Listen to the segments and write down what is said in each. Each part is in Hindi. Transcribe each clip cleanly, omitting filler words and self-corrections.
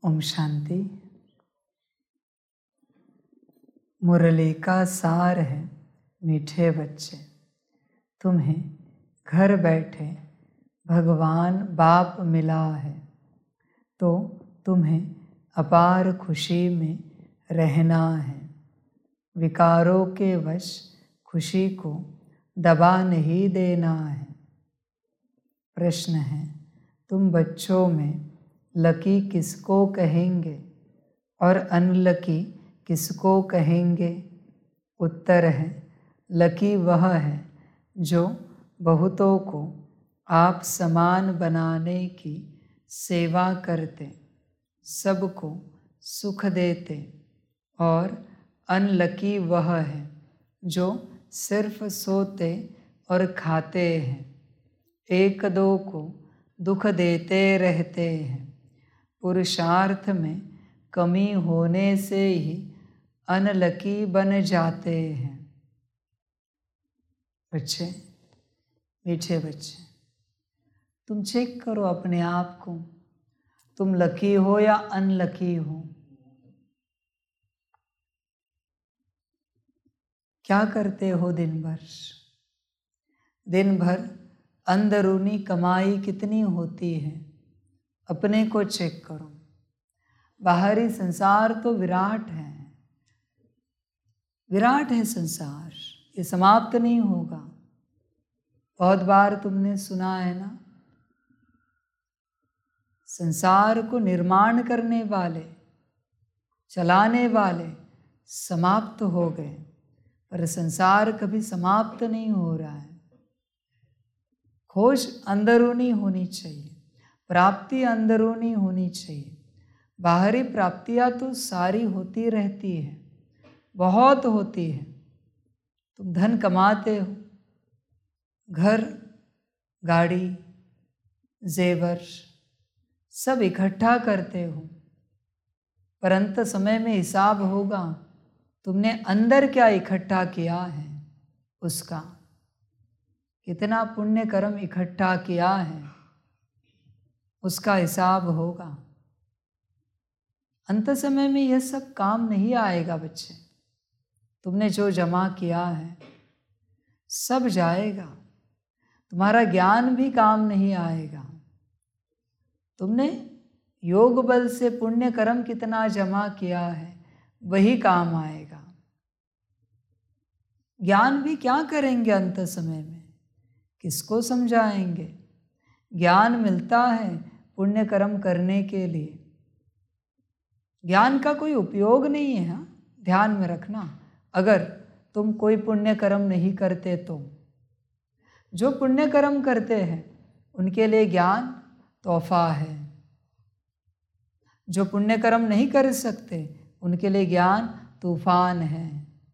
ओम शांति। मुरली का सार है मीठे बच्चे, तुम्हें घर बैठे भगवान बाप मिला है, तो तुम्हें अपार खुशी में रहना है। विकारों के वश खुशी को दबा नहीं देना है। प्रश्न है, तुम बच्चों में लकी किसको कहेंगे और अनलकी किसको कहेंगे? उत्तर है, लकी वह है जो बहुतों को आप समान बनाने की सेवा करते, सबको सुख देते, और अनलकी वह है जो सिर्फ सोते और खाते हैं, एक दो को दुख देते रहते हैं। पुरुषार्थ में कमी होने से ही अनलकी बन जाते हैं। बच्चे, मीठे बच्चे, तुम चेक करो अपने आप को, तुम लकी हो या अनलकी हो? क्या करते हो दिन भर? दिन भर अंदरूनी कमाई कितनी होती है? अपने को चेक करो। बाहरी संसार तो विराट है, विराट है संसार, ये समाप्त नहीं होगा। बहुत बार तुमने सुना है ना, संसार को निर्माण करने वाले, चलाने वाले समाप्त हो गए, पर संसार कभी समाप्त नहीं हो रहा है। खोज अंदरूनी होनी चाहिए, प्राप्ति अंदरूनी होनी चाहिए। बाहरी प्राप्तियां तो सारी होती रहती है, बहुत होती है। तुम धन कमाते हो, घर, गाड़ी, जेवर सब इकट्ठा करते हो, पर अंत समय में हिसाब होगा तुमने अंदर क्या इकट्ठा किया है, उसका कितना पुण्य कर्म इकट्ठा किया है, उसका हिसाब होगा। अंत समय में यह सब काम नहीं आएगा बच्चे। तुमने जो जमा किया है सब जाएगा, तुम्हारा ज्ञान भी काम नहीं आएगा। तुमने योग बल से पुण्य कर्म कितना जमा किया है वही काम आएगा। ज्ञान भी क्या करेंगे अंत समय में, किसको समझाएंगे? ज्ञान मिलता है पुण्य कर्म करने के लिए, ज्ञान का कोई उपयोग नहीं है। हाँ, ध्यान में रखना, अगर तुम कोई पुण्य कर्म नहीं करते तो जो पुण्य कर्म करते हैं उनके लिए ज्ञान तोहफा है, जो पुण्य कर्म नहीं कर सकते उनके लिए ज्ञान तूफान है।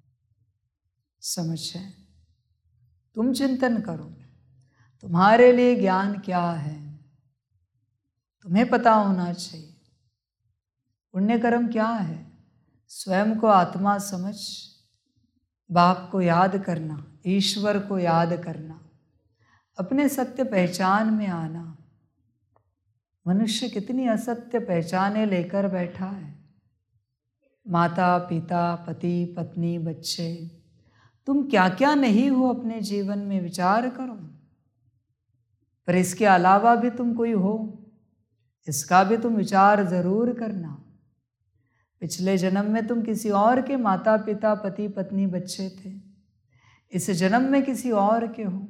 समझे? तुम चिंतन करो, तुम्हारे लिए ज्ञान क्या है, तुम्हें पता होना चाहिए। पुण्य कर्म क्या है? स्वयं को आत्मा समझ, बाप को याद करना, ईश्वर को याद करना, अपने सत्य पहचान में आना। मनुष्य कितनी असत्य पहचाने लेकर बैठा है। माता पिता, पति पत्नी, बच्चे, तुम क्या क्या नहीं हो अपने जीवन में, विचार करो। पर इसके अलावा भी तुम कोई हो, इसका भी तुम विचार जरूर करना। पिछले जन्म में तुम किसी और के माता पिता, पति पत्नी, बच्चे थे, इस जन्म में किसी और के हो।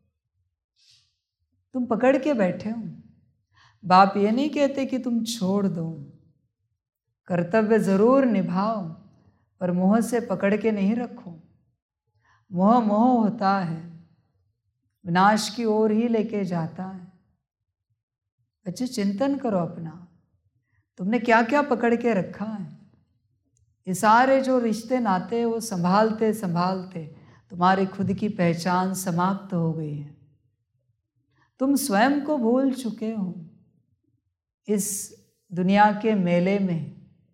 तुम पकड़ के बैठे हो। बाप ये नहीं कहते कि तुम छोड़ दो, कर्तव्य जरूर निभाओ, पर मोह से पकड़ के नहीं रखो। मोह मोह होता है, विनाश की ओर ही लेके जाता है। बच्चे, चिंतन करो अपना, तुमने क्या क्या पकड़ के रखा है। ये सारे जो रिश्ते नाते वो संभालते संभालते तुम्हारी खुद की पहचान समाप्त हो गई है। तुम स्वयं को भूल चुके हो। इस दुनिया के मेले में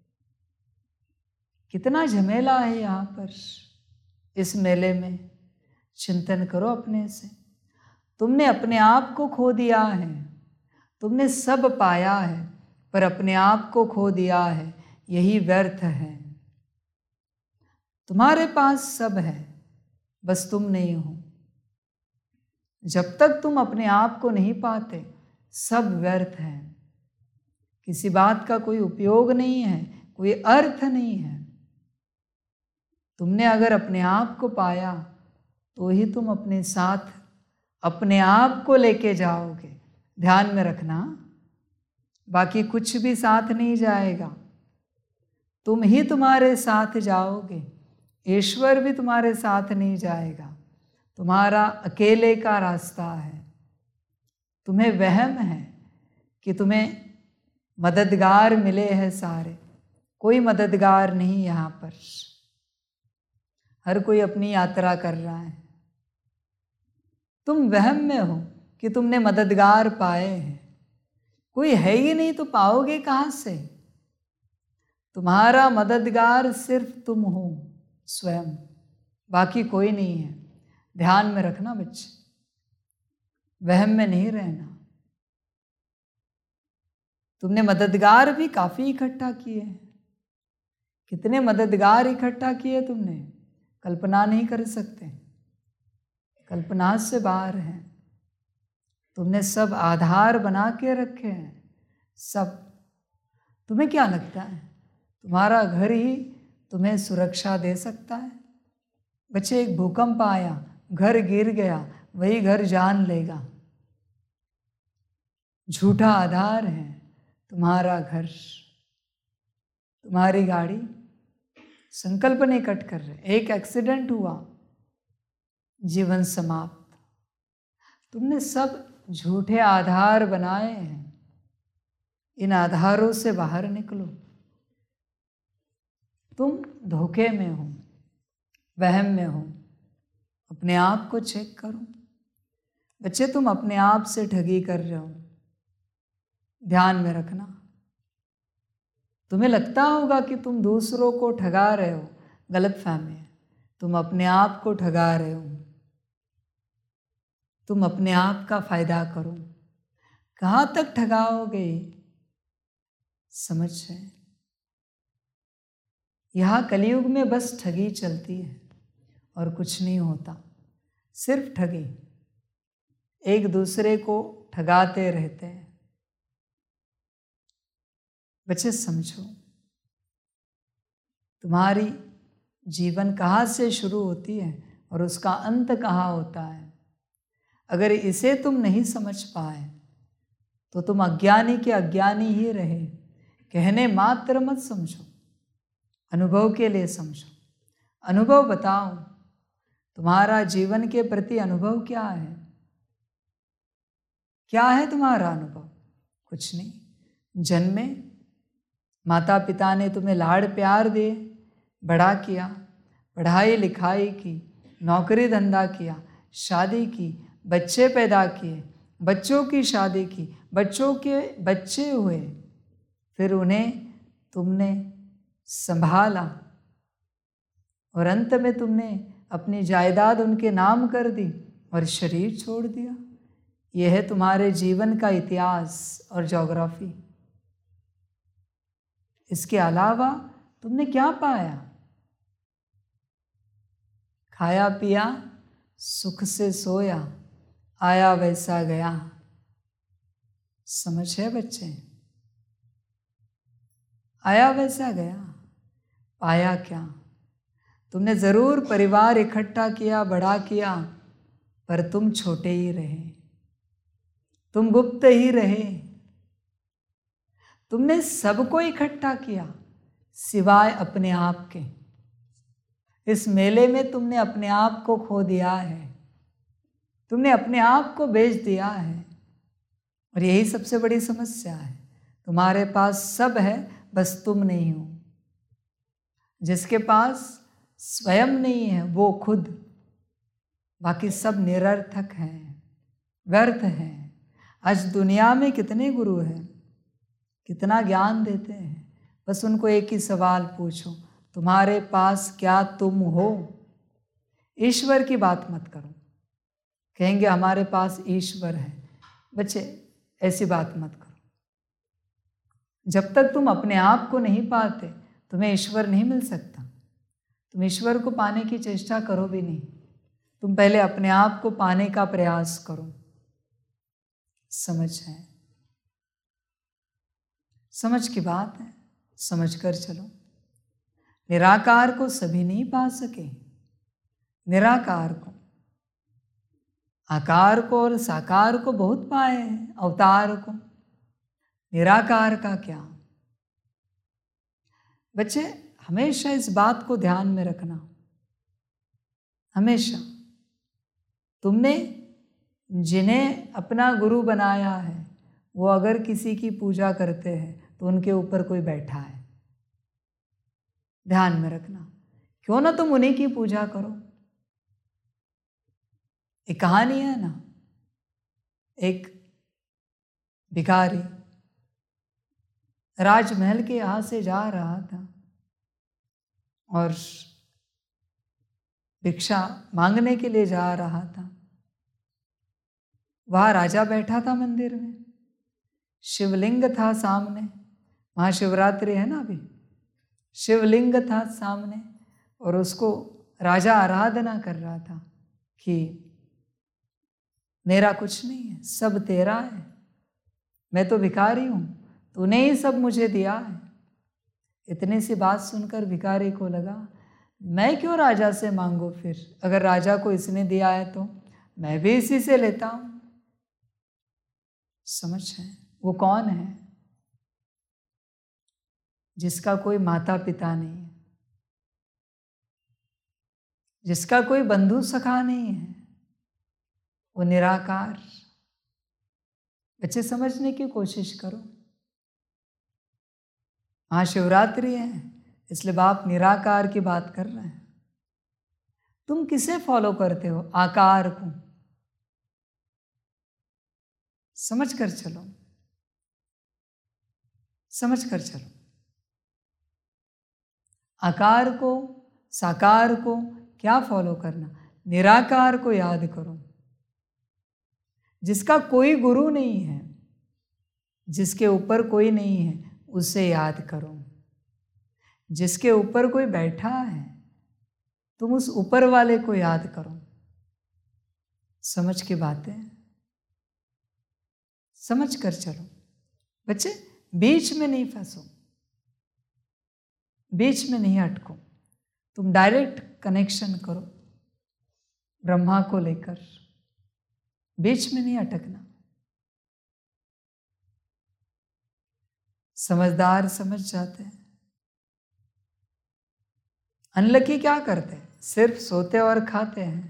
कितना झमेला है यहाँ पर। इस मेले में चिंतन करो अपने से। तुमने अपने आप को खो दिया है, तुमने सब पाया है, पर अपने आप को खो दिया है, यही व्यर्थ है। तुम्हारे पास सब है, बस तुम नहीं हो। जब तक तुम अपने आप को नहीं पाते, सब व्यर्थ है। किसी बात का कोई उपयोग नहीं है, कोई अर्थ नहीं है। तुमने अगर अपने आप को पाया तो ही तुम अपने साथ अपने आप को लेके जाओगे। ध्यान में रखना, बाकी कुछ भी साथ नहीं जाएगा, तुम ही तुम्हारे साथ जाओगे। ईश्वर भी तुम्हारे साथ नहीं जाएगा। तुम्हारा अकेले का रास्ता है। तुम्हें वहम है कि तुम्हें मददगार मिले हैं सारे, कोई मददगार नहीं यहाँ पर। हर कोई अपनी यात्रा कर रहा है। तुम वहम में हो कि तुमने मददगार पाए हैं। कोई है ही नहीं तो पाओगे कहाँ से? तुम्हारा मददगार सिर्फ तुम हो स्वयं, बाकी कोई नहीं है। ध्यान में रखना बच्चे, वहम में नहीं रहना। तुमने मददगार भी काफी इकट्ठा किए हैं। कितने मददगार इकट्ठा किए तुमने, कल्पना नहीं कर सकते, कल्पना से बाहर है। तुमने सब आधार बना के रखे हैं, सब। तुम्हें क्या लगता है तुम्हारा घर ही तुम्हें सुरक्षा दे सकता है? बच्चे, एक भूकंप आया, घर गिर गया, वही घर जान लेगा। झूठा आधार है तुम्हारा घर, तुम्हारी गाड़ी। संकल्प नहीं कट कर रहे, एक एक्सीडेंट हुआ, जीवन समाप्त। तुमने सब झूठे आधार बनाए हैं। इन आधारों से बाहर निकलो। तुम धोखे में हो, वहम में हो। अपने आप को चेक करो। बच्चे, तुम अपने आप से ठगी कर रहे हो। ध्यान में रखना। तुम्हें लगता होगा कि तुम दूसरों को ठगा रहे हो, गलत फहमी है। तुम अपने आप को ठगा रहे हो। तुम अपने आप का फायदा करो। कहाँ तक ठगाओगे समझ है। यहाँ कलयुग में बस ठगी चलती है और कुछ नहीं होता, सिर्फ ठगी। एक दूसरे को ठगाते रहते हैं। बच्चे समझो, तुम्हारी जीवन कहाँ से शुरू होती है और उसका अंत कहाँ होता है। अगर इसे तुम नहीं समझ पाए तो तुम अज्ञानी के अज्ञानी ही रहे। कहने मात्र मत समझो, अनुभव के लिए समझो। अनुभव बताओ, तुम्हारा जीवन के प्रति अनुभव क्या है? क्या है तुम्हारा अनुभव? कुछ नहीं। जन्मे, माता पिता ने तुम्हें लाड़ प्यार दिए, बड़ा किया, पढ़ाई लिखाई की, नौकरी धंधा किया, शादी की, बच्चे पैदा किए, बच्चों की शादी की, बच्चों के बच्चे हुए, फिर उन्हें तुमने संभाला और अंत में तुमने अपनी जायदाद उनके नाम कर दी और शरीर छोड़ दिया। यह है तुम्हारे जीवन का इतिहास और ज्योग्राफी। इसके अलावा तुमने क्या पाया? खाया पिया, सुख से सोया, आया वैसा गया। समझ है बच्चे? आया वैसा गया। पाया क्या? तुमने जरूर परिवार इकट्ठा किया, बड़ा किया, पर तुम छोटे ही रहे, तुम गुप्त ही रहे। तुमने सबको इकट्ठा किया सिवाय अपने आप के। इस मेले में तुमने अपने आप को खो दिया है, तुमने अपने आप को बेच दिया है। और यही सबसे बड़ी समस्या है। तुम्हारे पास सब है, बस तुम नहीं हो। जिसके पास स्वयं नहीं है वो खुद, बाकी सब निरर्थक हैं, व्यर्थ हैं। आज दुनिया में कितने गुरु हैं, कितना ज्ञान देते हैं, बस उनको एक ही सवाल पूछो, तुम्हारे पास क्या तुम हो? ईश्वर की बात मत करो। कहेंगे हमारे पास ईश्वर है। बच्चे, ऐसी बात मत करो। जब तक तुम अपने आप को नहीं पाते तुम्हें ईश्वर नहीं मिल सकता। तुम ईश्वर को पाने की चेष्टा करो भी नहीं, तुम पहले अपने आप को पाने का प्रयास करो। समझ है, समझ की बात है, समझ कर चलो। निराकार को सभी नहीं पा सके। निराकार को, आकार को और साकार को बहुत पाए हैं, अवतार को। निराकार का क्या? बच्चे हमेशा इस बात को ध्यान में रखना, हमेशा। तुमने जिन्हें अपना गुरु बनाया है वो अगर किसी की पूजा करते हैं तो उनके ऊपर कोई बैठा है। ध्यान में रखना, क्यों ना तुम उन्हीं की पूजा करो। एक कहानी है ना, एक भिखारी राजमहल के यहाँ से जा रहा था और भिक्षा मांगने के लिए जा रहा था। वहाँ राजा बैठा था मंदिर में, शिवलिंग था सामने। महाशिवरात्रि है ना अभी, शिवलिंग था सामने और उसको राजा आराधना कर रहा था कि मेरा कुछ नहीं है, सब तेरा है, मैं तो भिखारी हूँ, तूने ही सब मुझे दिया है। इतनी सी बात सुनकर भिखारी को लगा मैं क्यों राजा से मांगू, फिर अगर राजा को इसने दिया है तो मैं भी इसी से लेता हूँ। समझ है, वो कौन है? जिसका कोई माता पिता नहीं है, जिसका कोई बंधु सखा नहीं है, वो निराकार। बच्चे समझने की कोशिश करो। महाशिवरात्रि है इसलिए बाप निराकार की बात कर रहे हैं। तुम किसे फॉलो करते हो? आकार को। समझ कर चलो, समझ कर चलो। आकार को, साकार को क्या फॉलो करना? निराकार को याद करो, जिसका कोई गुरु नहीं है, जिसके ऊपर कोई नहीं है, उसे याद करो। जिसके ऊपर कोई बैठा है तुम उस ऊपर वाले को याद करो। समझ की बातें, समझ कर चलो। बच्चे बीच में नहीं फंसो, बीच में नहीं अटको। तुम डायरेक्ट कनेक्शन करो ब्रह्मा को लेकर, बीच में नहीं अटकना। समझदार समझ जाते हैं। अनलकी क्या करते हैं? सिर्फ सोते और खाते हैं,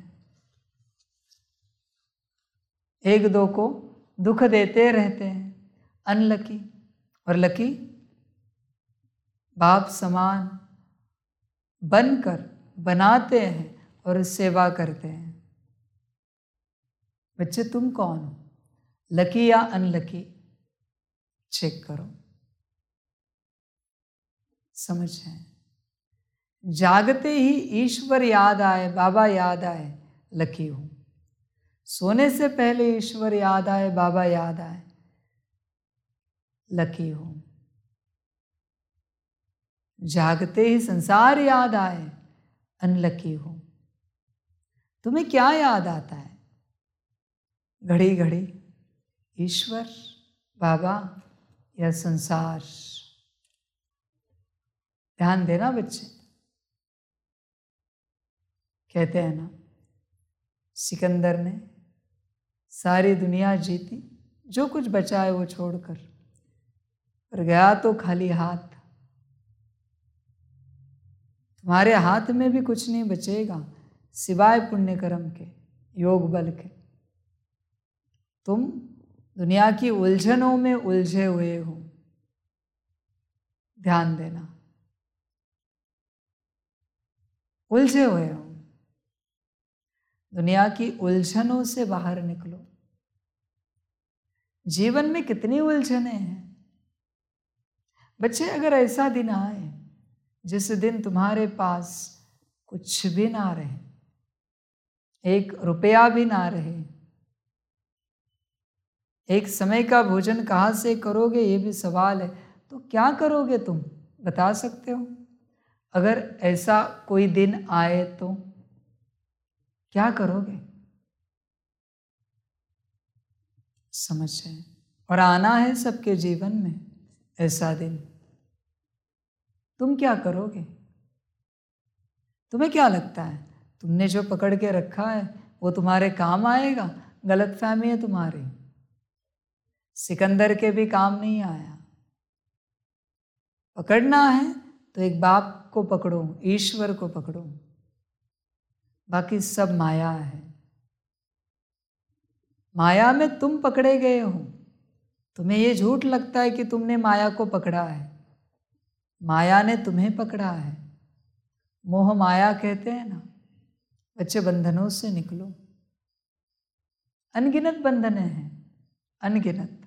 एक दो को दुख देते रहते हैं। अनलकी। और लकी बाप समान बनकर बनाते हैं और सेवा करते हैं। बच्चे तुम कौन हो, लकी या अनलकी? चेक करो। समझ है, जागते ही ईश्वर याद आए, बाबा याद आए, लकी हूं। सोने से पहले ईश्वर याद आए, बाबा याद आए, लकी हूं। जागते ही संसार याद आए, अनलकी हूं। तुम्हें क्या याद आता है? घड़ी घड़ी ईश्वर, बाबा या संसार? ध्यान देना बच्चे। कहते हैं ना, सिकंदर ने सारी दुनिया जीती, जो कुछ बचा है वो छोड़कर, पर गया तो खाली हाथ। तुम्हारे हाथ में भी कुछ नहीं बचेगा सिवाय पुण्य कर्म के, योग बल के। तुम दुनिया की उलझनों में उलझे हुए हो। ध्यान देना, उलझे हुए हो। दुनिया की उलझनों से बाहर निकलो। जीवन में कितनी उलझने हैं बच्चे। अगर ऐसा दिन आए जिस दिन तुम्हारे पास कुछ भी ना रहे, एक रुपया भी ना रहे, एक समय का भोजन कहाँ से करोगे ये भी सवाल है, तो क्या करोगे तुम, बता सकते हो? अगर ऐसा कोई दिन आए तो क्या करोगे? समझे? और आना है सबके जीवन में ऐसा दिन। तुम क्या करोगे? तुम्हें क्या लगता है तुमने जो पकड़ के रखा है वो तुम्हारे काम आएगा? गलतफहमी है तुम्हारी। सिकंदर के भी काम नहीं आया। पकड़ना है तो एक बाप को पकड़ो, ईश्वर को पकड़ो, बाकी सब माया है। माया में तुम पकड़े गए हो। तुम्हें ये झूठ लगता है कि तुमने माया को पकड़ा है। माया ने तुम्हें पकड़ा है। मोह माया कहते हैं ना। बच्चे, बंधनों से निकलो। अनगिनत बंधने हैं, अनगिनत।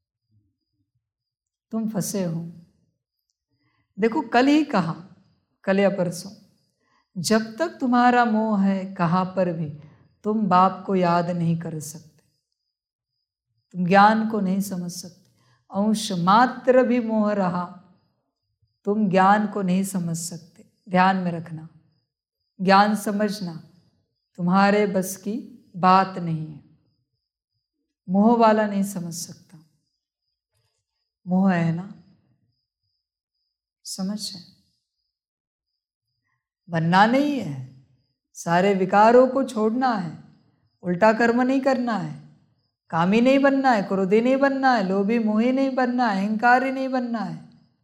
तुम फंसे हो। देखो, कल ही कहा, कल या परसों, जब तक तुम्हारा मोह है कहाँ पर भी तुम बाप को याद नहीं कर सकते, तुम ज्ञान को नहीं समझ सकते। अंश मात्र भी मोह रहा, तुम ज्ञान को नहीं समझ सकते। ध्यान में रखना, ज्ञान समझना तुम्हारे बस की बात नहीं है। मोह वाला नहीं समझ सकता। मोह है ना, समझ है। बनना नहीं है, सारे विकारों को छोड़ना है, उल्टा कर्म नहीं करना है, कामी नहीं बनना है, क्रोधी नहीं बनना है, लोभी मोही नहीं बनना है, अहंकारी नहीं बनना है।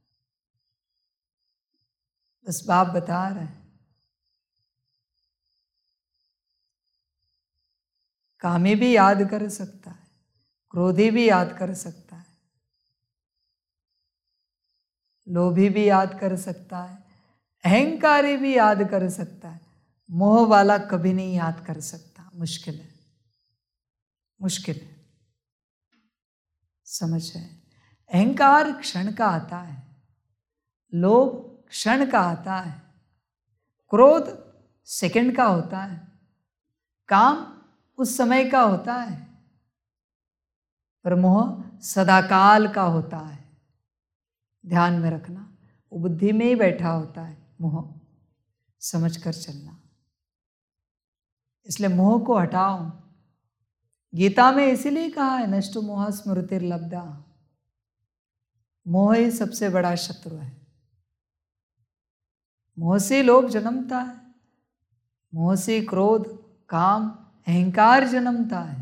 बस बाप बता रहे हैं। कामी भी याद कर सकता है, क्रोधी भी याद कर सकता है, लोभी भी याद कर सकता है, अहंकारी भी याद कर सकता है। मोह वाला कभी नहीं याद कर सकता। मुश्किल है, मुश्किल है। समझ है? अहंकार क्षण का आता है, लोभ क्षण का आता है, क्रोध सेकंड का होता है, काम उस समय का होता है, पर मोह सदाकाल का होता है। ध्यान में रखना, वो बुद्धि में ही बैठा होता है मोह। समझ कर चलना। इसलिए मोह को हटाओ। गीता में इसीलिए कहा है नष्टो मोह स्मृतिर्लब्धा। मोह ही सबसे बड़ा शत्रु है। मोह से लोभ जन्मता है, मोह से क्रोध, काम, अहंकार जन्मता है।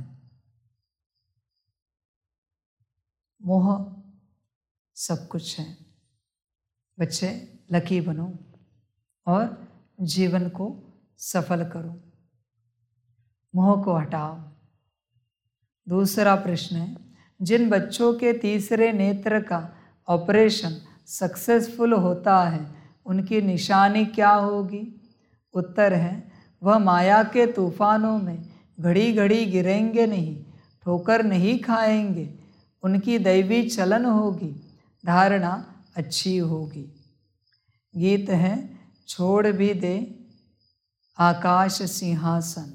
मोह सब कुछ है। बच्चे, लकी बनो और जीवन को सफल करो। मोह को हटाओ। दूसरा प्रश्न है, जिन बच्चों के तीसरे नेत्र का ऑपरेशन सक्सेसफुल होता है उनकी निशानी क्या होगी? उत्तर है, वह माया के तूफानों में घड़ी घड़ी गिरेंगे नहीं, ठोकर नहीं खाएंगे, उनकी दैवी चलन होगी, धारणा अच्छी होगी। गीत है, छोड़ भी दे आकाश सिंहासन।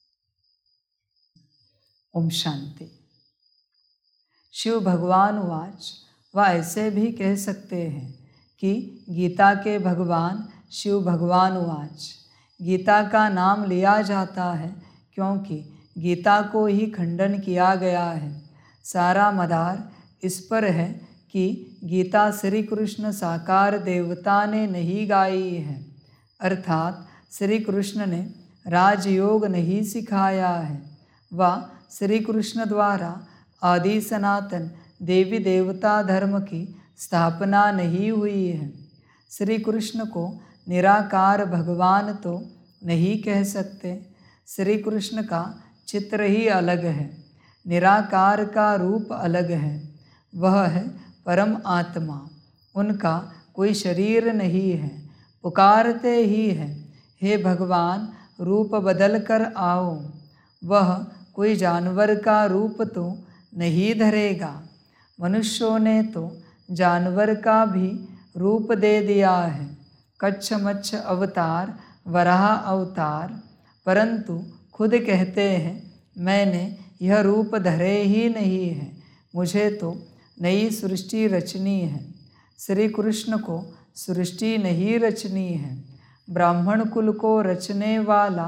ओम शांति। शिव भगवान वाच। वह ऐसे भी कह सकते हैं कि गीता के भगवान शिव भगवान वाच। गीता का नाम लिया जाता है क्योंकि गीता को ही खंडन किया गया है। सारा मदार इस पर है कि गीता श्री कृष्ण साकार देवता ने नहीं गाई है, अर्थात श्री कृष्ण ने राजयोग नहीं सिखाया है। वह श्री कृष्ण द्वारा आदि सनातन देवी देवता धर्म की स्थापना नहीं हुई है। श्री कृष्ण को निराकार भगवान तो नहीं कह सकते। श्री कृष्ण का चित्र ही अलग है, निराकार का रूप अलग है। वह है परम आत्मा, उनका कोई शरीर नहीं है। पुकारते ही है, हे भगवान रूप बदल कर आओ। वह कोई जानवर का रूप तो नहीं धरेगा। मनुष्यों ने तो जानवर का भी रूप दे दिया है, कच्छ मच्छ अवतार, वराह अवतार, परंतु खुद कहते हैं मैंने यह रूप धरे ही नहीं है, मुझे तो नई सृष्टि रचनी है। श्री कृष्ण को सृष्टि नहीं रचनी है। ब्राह्मण कुल को रचने वाला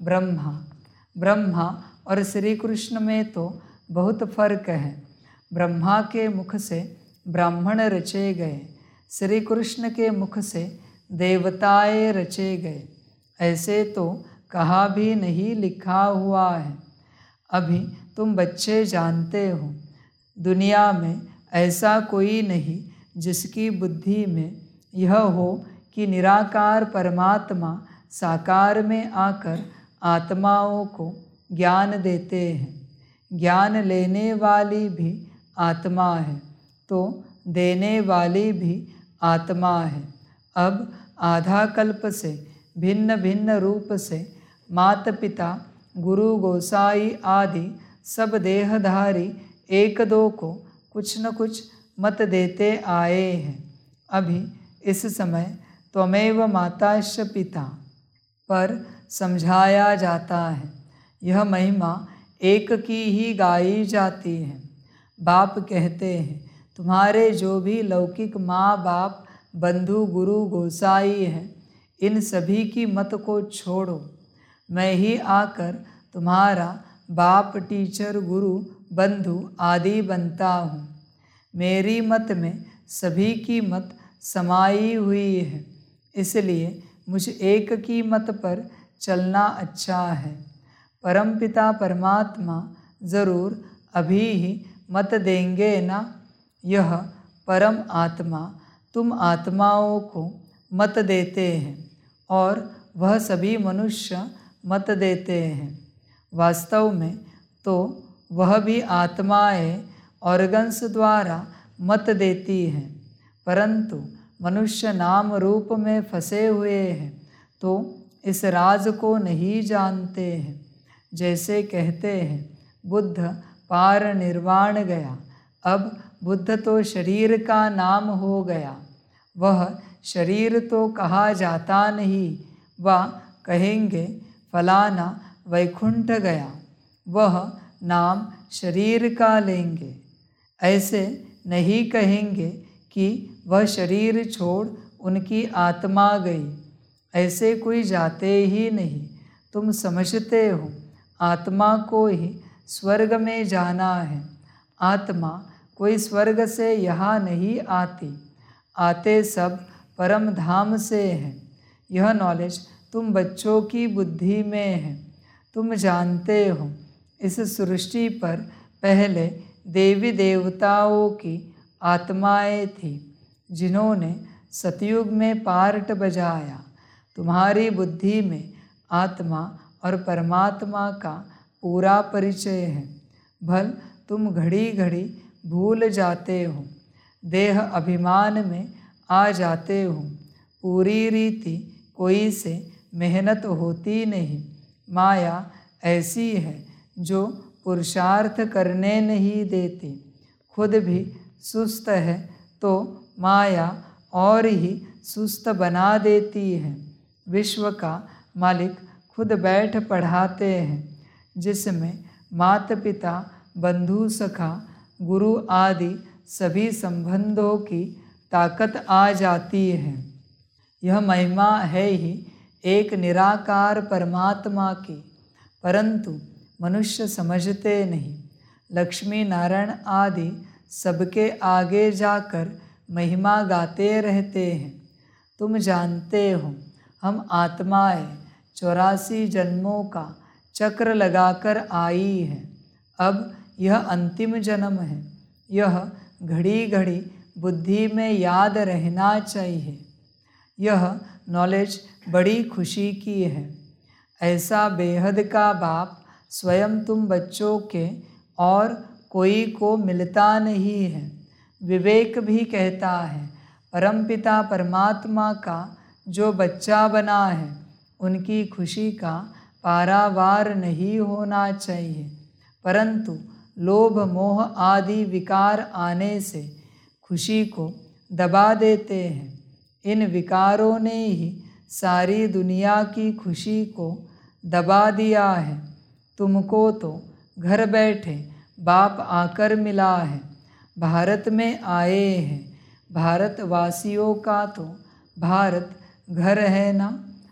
ब्रह्मा और श्री कृष्ण में तो बहुत फर्क है। ब्रह्मा के मुख से ब्राह्मण रचे गए, श्री कृष्ण के मुख से देवताएं रचे गए। ऐसे तो कहा भी नहीं लिखा हुआ है। अभी तुम बच्चे जानते हो, दुनिया में ऐसा कोई नहीं जिसकी बुद्धि में यह हो कि निराकार परमात्मा साकार में आकर आत्माओं को ज्ञान देते हैं। ज्ञान लेने वाली भी आत्मा है तो देने वाली भी आत्मा है। अब आधा कल्प से भिन्न भिन्न रूप से माता पिता गुरु गोसाई आदि सब देहधारी एक दो को कुछ न कुछ मत देते आए हैं। अभी इस समय त्वमेव माताश्च पिता पर समझाया जाता है। यह महिमा एक की ही गाई जाती है। बाप कहते हैं, तुम्हारे जो भी लौकिक माँ बाप बंधु गुरु गोसाई हैं, इन सभी की मत को छोड़ो। मैं ही आकर तुम्हारा बाप टीचर गुरु बंधु आदि बनता हूँ। मेरी मत में सभी की मत समाई हुई है, इसलिए मुझ एक की मत पर चलना अच्छा है। परमपिता परमात्मा ज़रूर अभी ही मत देंगे ना। यह परम आत्मा तुम आत्माओं को मत देते हैं और वह सभी मनुष्य मत देते हैं। वास्तव में तो वह भी आत्माएं ऑर्गन्स द्वारा मत देती हैं, परंतु मनुष्य नाम रूप में फंसे हुए हैं तो इस राज को नहीं जानते हैं। जैसे कहते हैं, बुद्ध पार निर्वाण गया। अब बुद्ध तो शरीर का नाम हो गया। वह शरीर तो कहा जाता नहीं, वह कहेंगे फलाना वैकुंठ गया। वह नाम शरीर का लेंगे। ऐसे नहीं कहेंगे कि वह शरीर छोड़ उनकी आत्मा गई। ऐसे कोई जाते ही नहीं। तुम समझते हो आत्मा को ही स्वर्ग में जाना है। आत्मा कोई स्वर्ग से यहाँ नहीं आती, आते सब परम धाम से हैं। यह नॉलेज तुम बच्चों की बुद्धि में है। तुम जानते हो इस सृष्टि पर पहले देवी देवताओं की आत्माएं थी जिन्होंने सतयुग में पार्ट बजाया। तुम्हारी बुद्धि में आत्मा और परमात्मा का पूरा परिचय है। भल तुम घड़ी घड़ी भूल जाते हो, देह अभिमान में आ जाते हो। पूरी रीति कोई से मेहनत होती नहीं। माया ऐसी है जो पुरुषार्थ करने नहीं देती। खुद भी सुस्त है तो माया और ही सुस्त बना देती है। विश्व का मालिक खुद बैठ पढ़ाते हैं, जिसमें माता पिता बंधु सखा गुरु आदि सभी संबंधों की ताकत आ जाती है। यह महिमा है ही एक निराकार परमात्मा की, परंतु मनुष्य समझते नहीं। लक्ष्मी नारायण आदि सबके आगे जाकर महिमा गाते रहते हैं। तुम जानते हो हम आत्माएं 84 जन्मों का चक्र लगाकर आई है। अब यह अंतिम जन्म है। यह घड़ी घड़ी बुद्धि में याद रहना चाहिए। यह नॉलेज बड़ी खुशी की है। ऐसा बेहद का बाप स्वयं तुम बच्चों के और कोई को मिलता नहीं है। विवेक भी कहता है, परमपिता परमात्मा का जो बच्चा बना है उनकी खुशी का पारावार नहीं होना चाहिए, परंतु लोभ मोह आदि विकार आने से खुशी को दबा देते हैं। इन विकारों ने ही सारी दुनिया की खुशी को दबा दिया है। तुमको तो घर बैठे बाप आकर मिला है। भारत में आए हैं, भारतवासियों का तो भारत घर है ना,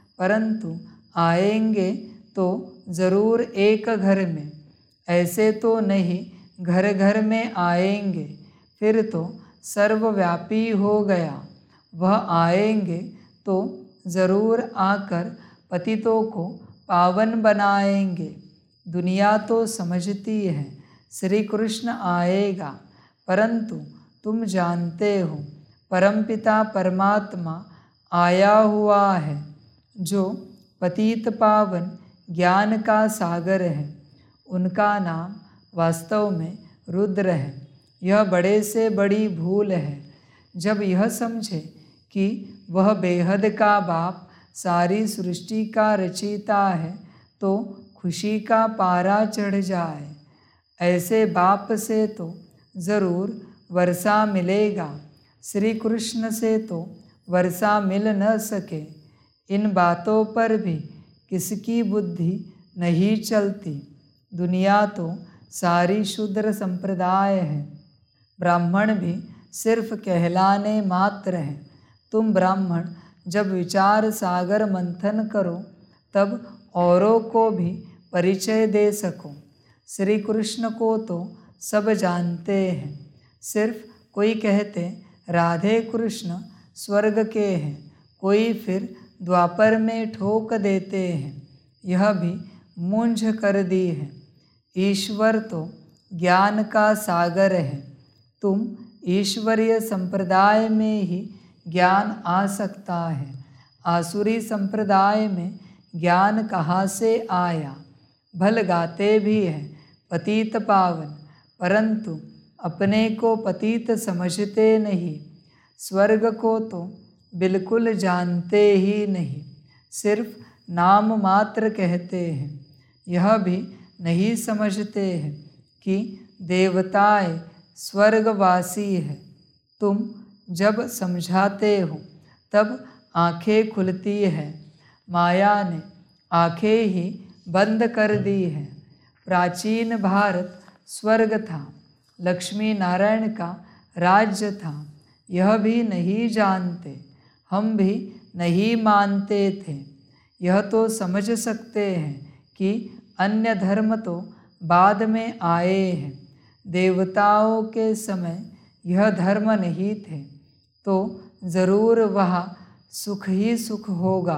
परंतु आएंगे तो ज़रूर एक घर में। ऐसे तो नहीं घर घर में आएंगे, फिर तो सर्वव्यापी हो गया। वह आएंगे तो ज़रूर आकर पतितों को पावन बनाएंगे। दुनिया तो समझती है श्री कृष्ण आएगा, परंतु तुम जानते हो परमपिता परमात्मा आया हुआ है, जो पतित पावन ज्ञान का सागर है। उनका नाम वास्तव में रुद्र है। यह बड़े से बड़ी भूल है। जब यह समझे कि वह बेहद का बाप सारी सृष्टि का रचयिता है, तो खुशी का पारा चढ़ जाए। ऐसे बाप से तो ज़रूर वर्षा मिलेगा, श्री कृष्ण से तो वर्षा मिल न सके। इन बातों पर भी किसकी बुद्धि नहीं चलती। दुनिया तो सारी शूद्र संप्रदाय है। ब्राह्मण भी सिर्फ कहलाने मात्र हैं। तुम ब्राह्मण जब विचार सागर मंथन करो, तब औरों को भी परिचय दे सको। श्री कृष्ण को तो सब जानते हैं। सिर्फ कोई कहते राधे कृष्ण स्वर्ग के हैं, कोई फिर द्वापर में ठोक देते हैं। यह भी मूंझ कर दी है। ईश्वर तो ज्ञान का सागर है। तुम ईश्वरीय संप्रदाय में ही ज्ञान आ सकता है। आसुरी संप्रदाय में ज्ञान कहाँ से आया। भल गाते भी हैं पतित पावन, परंतु अपने को पतित समझते नहीं। स्वर्ग को तो बिल्कुल जानते ही नहीं, सिर्फ नाम मात्र कहते हैं। यह भी नहीं समझते हैं कि देवताएं स्वर्गवासी है। तुम जब समझाते हो तब आंखें खुलती है। माया ने आंखें ही बंद कर दी है। प्राचीन भारत स्वर्ग था, लक्ष्मी नारायण का राज्य था। यह भी नहीं जानते, हम भी नहीं मानते थे। यह तो समझ सकते हैं कि अन्य धर्म तो बाद में आए हैं। देवताओं के समय यह धर्म नहीं थे, तो ज़रूर वहाँ सुख ही सुख होगा।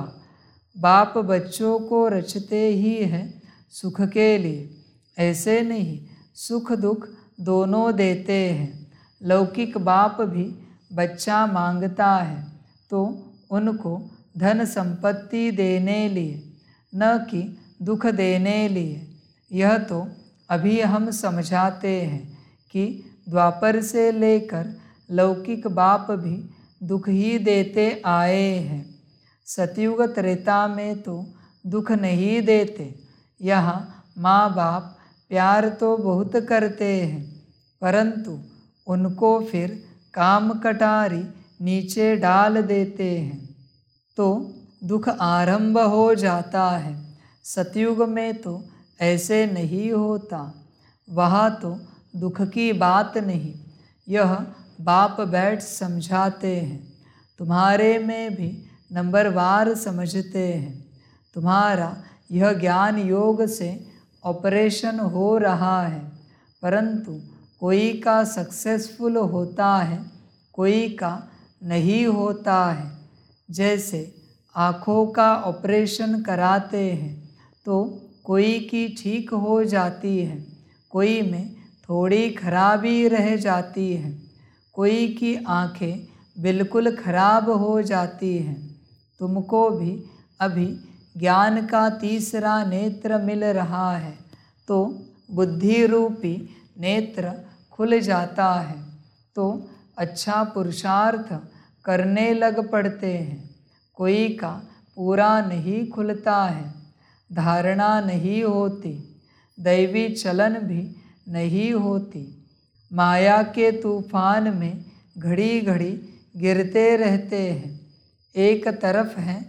बाप बच्चों को रचते ही हैं सुख के लिए, ऐसे नहीं सुख दुख दोनों देते हैं। लौकिक बाप भी बच्चा मांगता है तो उनको धन संपत्ति देने लिए, न कि दुख देने लिए। यह तो अभी हम समझाते हैं कि द्वापर से लेकर लौकिक बाप भी दुख ही देते आए हैं। सतयुग त्रेता में तो दुख नहीं देते। यहाँ माँ बाप प्यार तो बहुत करते हैं, परंतु उनको फिर काम कटारी नीचे डाल देते हैं, तो दुख आरंभ हो जाता है। सतयुग में तो ऐसे नहीं होता। वहाँ तो दुख की बात नहीं। यह बाप बैठ समझाते हैं। तुम्हारे में भी नंबरवार समझते हैं। तुम्हारा यह ज्ञान योग से ऑपरेशन हो रहा है, परंतु कोई का सक्सेसफुल होता है, कोई का नहीं होता है। जैसे आँखों का ऑपरेशन कराते हैं तो कोई की ठीक हो जाती है, कोई में थोड़ी खराबी रह जाती है, कोई की आँखें बिल्कुल खराब हो जाती हैं। तुमको भी अभी ज्ञान का तीसरा नेत्र मिल रहा है, तो बुद्धि रूपी नेत्र खुल जाता है, तो अच्छा पुरुषार्थ करने लग पड़ते हैं। कोई का पूरा नहीं खुलता है, धारणा नहीं होती, दैवी चलन भी नहीं होती। माया के तूफान में घड़ी घड़ी गिरते रहते हैं। एक तरफ है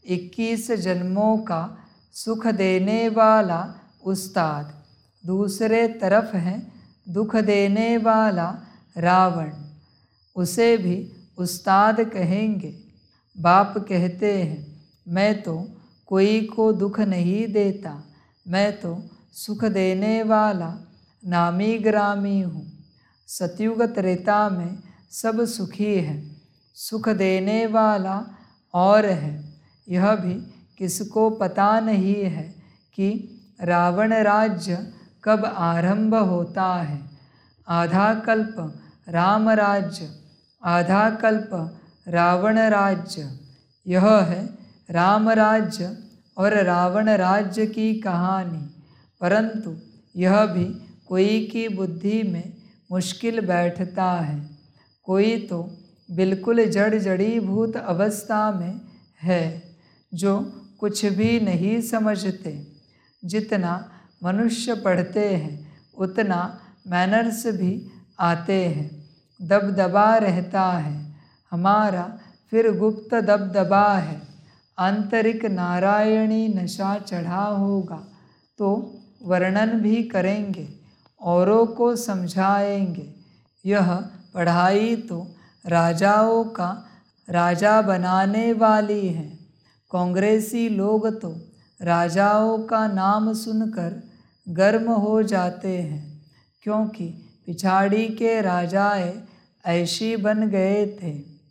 21 जन्मों का सुख देने वाला उस्ताद, दूसरे तरफ है दुख देने वाला रावण। उसे भी उस्ताद कहेंगे। बाप कहते हैं मैं तो कोई को दुख नहीं देता, मैं तो सुख देने वाला नामी ग्रामी हूँ। सतयुग त्रेता में सब सुखी है, सुख देने वाला और है। यह भी किसको पता नहीं है कि रावण राज्य कब आरंभ होता है। आधा कल्प राम राज्य, आधा कल्प रावण राज्य। यह है राम राज्य और रावण राज्य की कहानी। परंतु यह भी कोई की बुद्धि में मुश्किल बैठता है। कोई तो बिल्कुल जड़ जड़ीभूत अवस्था में है, जो कुछ भी नहीं समझते। जितना मनुष्य पढ़ते हैं उतना मैनर्स भी आते हैं। दबदबा रहता है हमारा, फिर गुप्त दबदबा है। आंतरिक नारायणी नशा चढ़ा होगा तो वर्णन भी करेंगे, औरों को समझाएंगे। यह पढ़ाई तो राजाओं का राजा बनाने वाली है। कांग्रेसी लोग तो राजाओं का नाम सुनकर गर्म हो जाते हैं, क्योंकि पिछाड़ी के राजाए ऐशी बन गए थे।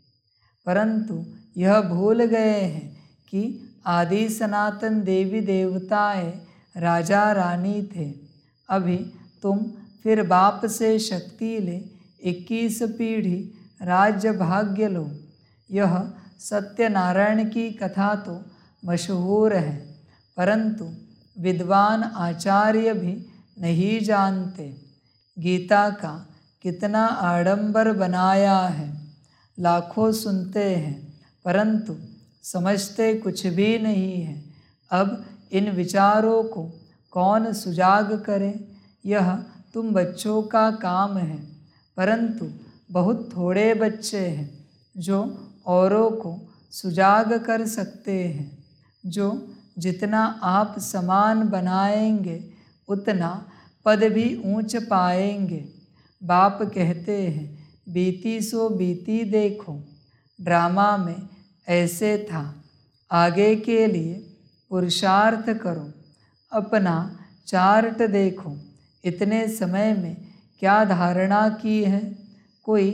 परंतु यह भूल गए हैं कि आदि सनातन देवी देवताएं राजा रानी थे। अभी तुम फिर बाप से शक्ति ले 21 पीढ़ी राज्य भाग्य लो। यह सत्यनारायण की कथा तो मशहूर है, परंतु विद्वान आचार्य भी नहीं जानते। गीता का कितना आडंबर बनाया है। लाखों सुनते हैं परंतु समझते कुछ भी नहीं है। अब इन विचारों को कौन सुजाग करे, यह तुम बच्चों का काम है। परंतु बहुत थोड़े बच्चे हैं जो औरों को सुजाग कर सकते हैं। जो जितना आप समान बनाएंगे उतना पद भी ऊंच पाएंगे। बाप कहते हैं बीती सो बीती देखो। ड्रामा में ऐसे था, आगे के लिए पुरुषार्थ करो। अपना चार्ट देखो, इतने समय में क्या धारणा की है। कोई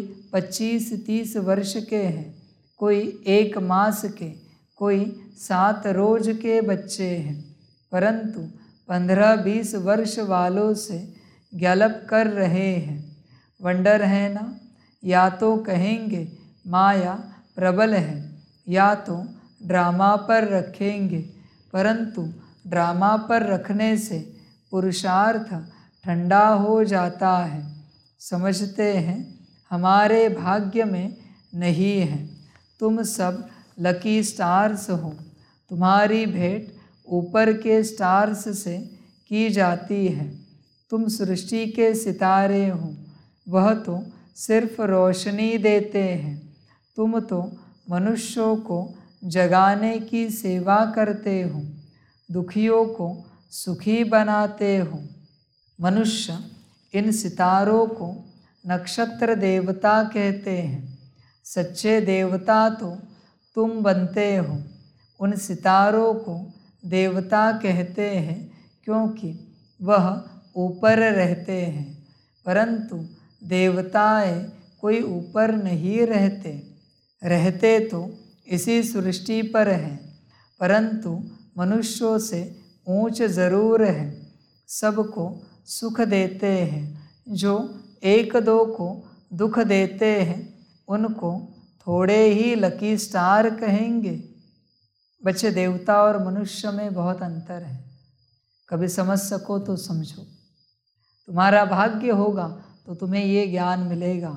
25-30 वर्ष के हैं, कोई 1 मास के, कोई 7 रोज के बच्चे हैं, परंतु 15-20 वर्ष वालों से गैलप कर रहे हैं। वंडर है ना। या तो कहेंगे माया प्रबल है, या तो ड्रामा पर रखेंगे, परंतु ड्रामा पर रखने से पुरुषार्थ ठंडा हो जाता है। समझते हैं हमारे भाग्य में नहीं है। तुम सब लकी स्टार्स हो। तुम्हारी भेंट ऊपर के स्टार्स से की जाती है। तुम सृष्टि के सितारे हो, वह तो सिर्फ रोशनी देते हैं। तुम तो मनुष्यों को जगाने की सेवा करते हो, दुखियों को सुखी बनाते हो। मनुष्य इन सितारों को नक्षत्र देवता कहते हैं। सच्चे देवता तो तुम बनते हो। उन सितारों को देवता कहते हैं क्योंकि वह ऊपर रहते हैं, परंतु देवताएं कोई ऊपर नहीं रहते। रहते तो इसी सृष्टि पर हैं, परंतु मनुष्यों से ऊंच जरूर है। सबको सुख देते हैं। जो 1-2 को दुख देते हैं उनको थोड़े ही लकी स्टार कहेंगे। बच्चे, देवता और मनुष्य में बहुत अंतर है। कभी समझ सको तो समझो। तुम्हारा भाग्य होगा तो तुम्हें ये ज्ञान मिलेगा।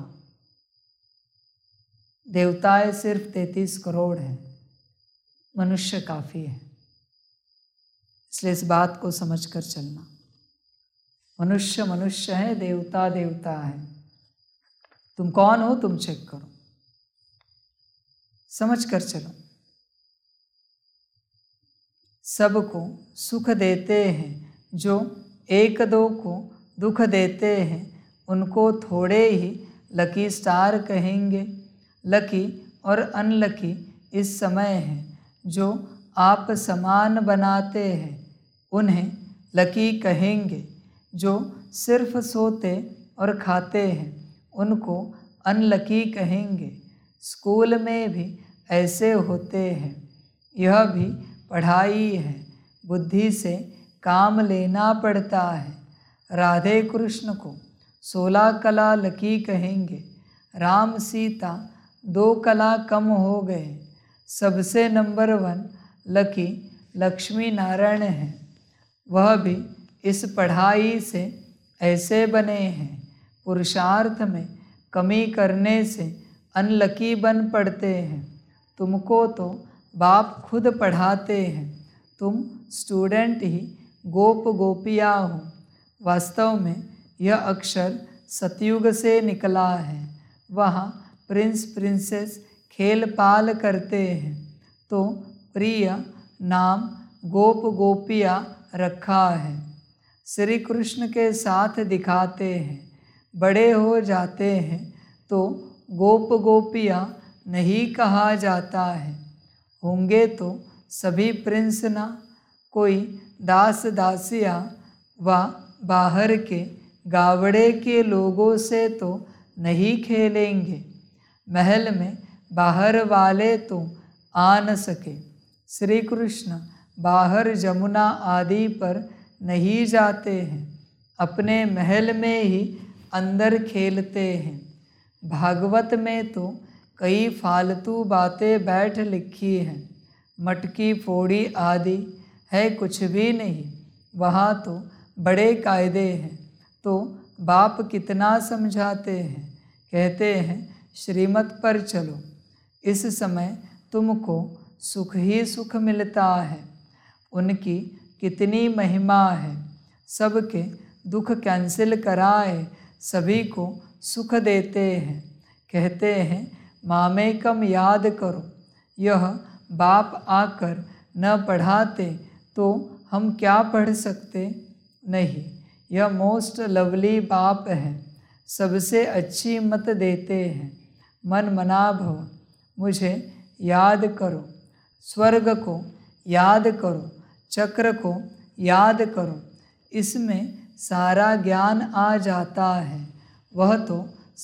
देवताएं सिर्फ 33 करोड़ हैं, मनुष्य काफ़ी है। इसलिए इस बात को समझकर चलना। मनुष्य मनुष्य है, देवता देवता है। तुम कौन हो तुम चेक करो, समझ कर चलो। सबको सुख देते हैं। जो 1-2 को दुख देते हैं उनको थोड़े ही लकी स्टार कहेंगे। लकी और अनलकी इस समय हैं। जो आप समान बनाते हैं उन्हें लकी कहेंगे। जो सिर्फ सोते और खाते हैं उनको अनलकी कहेंगे। स्कूल में भी ऐसे होते हैं। यह भी पढ़ाई है, बुद्धि से काम लेना पड़ता है। राधे कृष्ण को 16 कला लकी कहेंगे। राम सीता 2 कला कम हो गए। सबसे नंबर 1 लकी लक्ष्मी नारायण हैं। वह भी इस पढ़ाई से ऐसे बने हैं। पुरुषार्थ में कमी करने से अनलकी बन पड़ते हैं। तुमको तो बाप खुद पढ़ाते हैं। तुम स्टूडेंट ही गोप गोपियाँ हो। वास्तव में यह अक्षर सतयुग से निकला है। वहाँ प्रिंस प्रिंसेस खेल पाल करते हैं तो प्रिय नाम गोप गोपिया रखा है। श्री कृष्ण के साथ दिखाते हैं। बड़े हो जाते हैं तो गोप गोपिया नहीं कहा जाता है। होंगे तो सभी प्रिंस ना, कोई दास दासिया व बाहर के गावड़े के लोगों से तो नहीं खेलेंगे। महल में बाहर वाले तो आ न सके। श्री कृष्ण बाहर जमुना आदि पर नहीं जाते हैं। अपने महल में ही अंदर खेलते हैं। भागवत में तो कई फालतू बातें बैठ लिखी हैं। मटकी फोड़ी आदि है कुछ भी नहीं। वहाँ तो बड़े कायदे हैं। तो बाप कितना समझाते हैं। कहते हैं श्रीमत पर चलो। इस समय तुमको सुख ही सुख मिलता है। उनकी कितनी महिमा है। सबके दुख कैंसिल कराए सभी को सुख देते हैं। कहते हैं मामेकम याद करो। यह बाप आकर न पढ़ाते तो हम क्या पढ़ सकते। नहीं, यह मोस्ट लवली बाप है। सबसे अच्छी मत देते हैं। मन मना भव, मुझे याद करो। स्वर्ग को याद करो, चक्र को याद करो। इसमें सारा ज्ञान आ जाता है। वह तो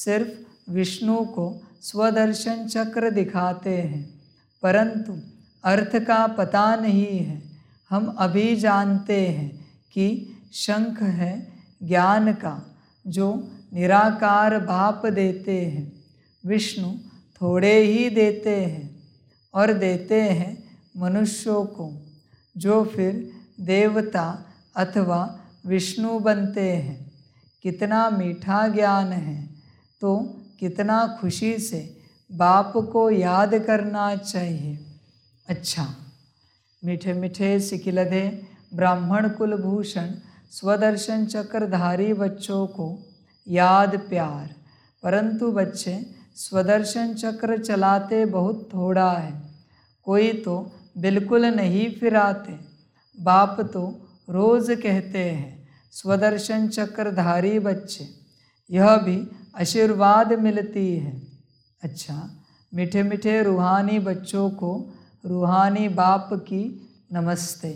सिर्फ विष्णु को स्वदर्शन चक्र दिखाते हैं, परंतु अर्थ का पता नहीं है। हम अभी जानते हैं कि शंख है ज्ञान का, जो निराकार बाप देते हैं। विष्णु थोड़े ही देते हैं और देते हैं मनुष्यों को, जो फिर देवता अथवा विष्णु बनते हैं। कितना मीठा ज्ञान है। तो कितना खुशी से बाप को याद करना चाहिए। अच्छा, मीठे मीठे सिकिलधे ब्राह्मण कुलभूषण स्वदर्शन चक्रधारी बच्चों को याद प्यार। परंतु बच्चे स्वदर्शन चक्र चलाते बहुत थोड़ा है। कोई तो बिल्कुल नहीं फिराते। बाप तो रोज़ कहते हैं स्वदर्शन चक्रधारी बच्चे, यह भी आशीर्वाद मिलती है। अच्छा, मीठे मीठे रूहानी बच्चों को रूहानी बाप की नमस्ते।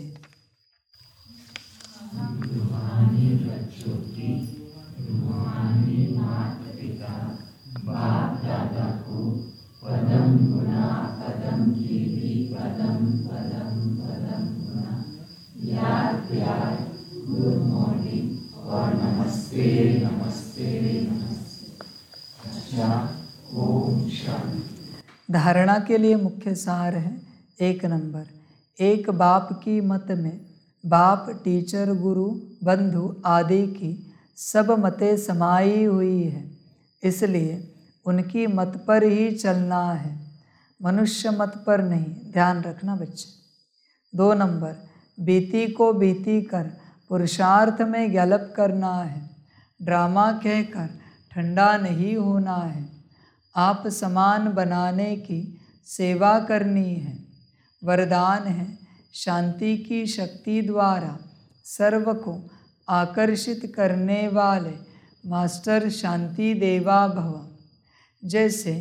रूहानी बच्चों की रूहानी माता पिता बाप दादा को पदम गुना पदम की भी पदम पदम पदम गुना याद प्यार, गुड मॉर्निंग और नमस्ते नमस्ते नमस्ते। अच्छा, ओम शांति। धारणा के लिए मुख्य सार है। 1 नंबर, एक बाप की मत में बाप, टीचर, गुरु, बंधु आदि की सब मतें समाई हुई है। इसलिए उनकी मत पर ही चलना है, मनुष्य मत पर नहीं। ध्यान रखना बच्चे। 2 नंबर, बीती को बीती कर पुरुषार्थ में गैलप करना है। ड्रामा कहकर ठंडा नहीं होना है। आप समान बनाने की सेवा करनी है। वरदान है शांति की शक्ति द्वारा सर्व को आकर्षित करने वाले मास्टर शांति देवा भव। जैसे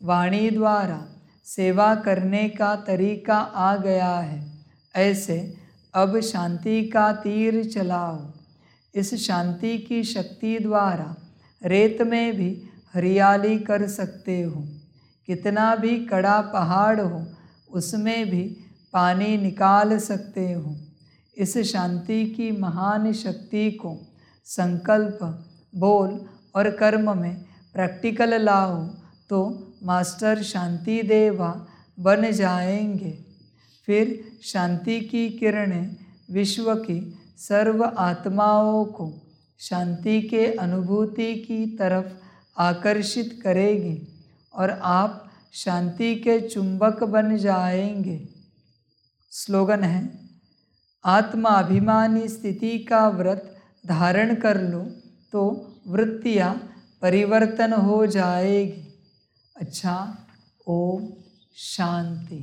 वाणी द्वारा सेवा करने का तरीका आ गया है, ऐसे अब शांति का तीर चलाओ। इस शांति की शक्ति द्वारा रेत में भी हरियाली कर सकते हो। कितना भी कड़ा पहाड़ हो उसमें भी पानी निकाल सकते हो। इस शांति की महान शक्ति को संकल्प, बोल और कर्म में प्रैक्टिकल लाओ तो मास्टर शांति देवा बन जाएंगे। फिर शांति की किरणें विश्व की सर्व आत्माओं को शांति के अनुभूति की तरफ आकर्षित करेगी और आप शांति के चुंबक बन जाएंगे। स्लोगन है, आत्माभिमानी स्थिति का व्रत धारण कर लो तो वृत्तियाँ परिवर्तन हो जाएगी। अच्छा, ओम शांति।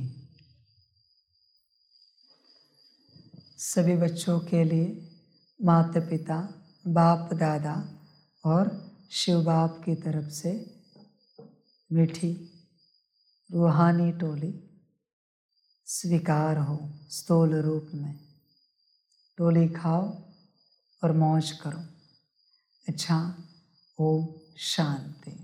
सभी बच्चों के लिए माता पिता, बाप दादा और शिव बाप की तरफ से मीठी रूहानी टोली स्वीकार हो। स्थूल रूप में टोली खाओ और मौज करो। अच्छा, ओम शांति।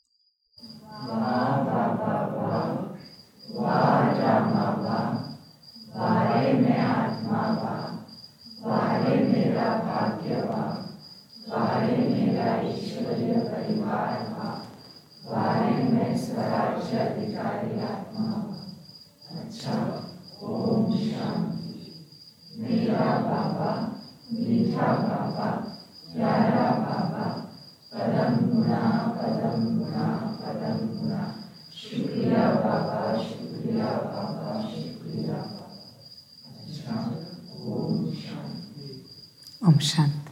वारे में आत्मा वारे मेरा भाग्य वारे मेरा ईश्वरीय परिवार वारे में स्वराज्य अधिकारी आत्मा। अच्छा, ओम शांति। मेरा बाबा, मीठा बाबा, प्यारा बाबा, पदम गुना पदम गुना पदम गुना। शुक्रिया बाबा, शुक्रिया बाबा, शुक्रिया बाबा। अच्छा, ओम शांति। ओम शांति।